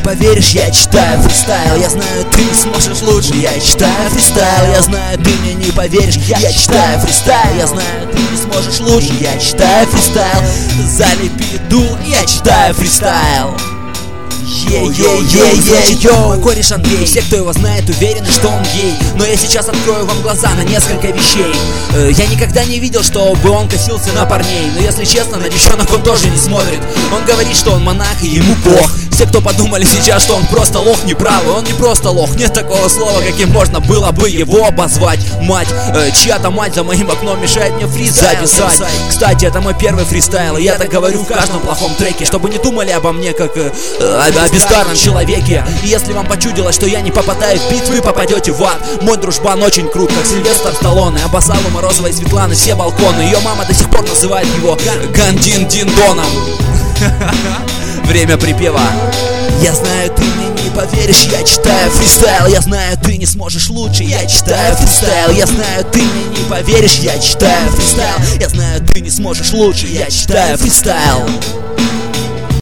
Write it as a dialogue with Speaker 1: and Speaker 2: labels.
Speaker 1: поверишь, я читаю фристайл. Я знаю, ты не сможешь лучше, я читаю фристайл. Я знаю, ты мне не поверишь, я читаю фристайл. Я знаю, ты не сможешь лучше, я читаю фристайл. Залепи дул, я читаю фристайл. Мой кореш Андрей, все, кто его знает, уверены, что он гей. Но я сейчас открою вам глаза на несколько вещей. Я никогда не видел, чтобы он косился на парней. Но если честно, на девчонок он тоже не смотрит. Он говорит, что он монах и ему пох. Все, кто подумали сейчас, что он просто лох, неправы. Он не просто лох, нет такого слова, каким можно было бы его обозвать. Мать, чья-то мать за моим окном мешает мне фриз записать. Кстати, это мой первый фристайл, и я так говорю в каждом плохом треке, чтобы не думали обо мне как о бескарном человеке. И если вам почудилось, что я не попадаю в бит, вы попадете в ад. Мой дружбан очень крут, как Сильвестр Сталлоне. Обоссал у Морозовой Светланы все балконы. Ее мама до сих пор называет его Гандин Диндоном. Время припева. Я знаю, ты мне не поверишь, я читаю фристайл. Я знаю, ты не сможешь лучше, я читаю фристайл. Я знаю, ты мне не поверишь, я читаю фристайл. Я знаю, ты не сможешь лучше, я читаю фристайл.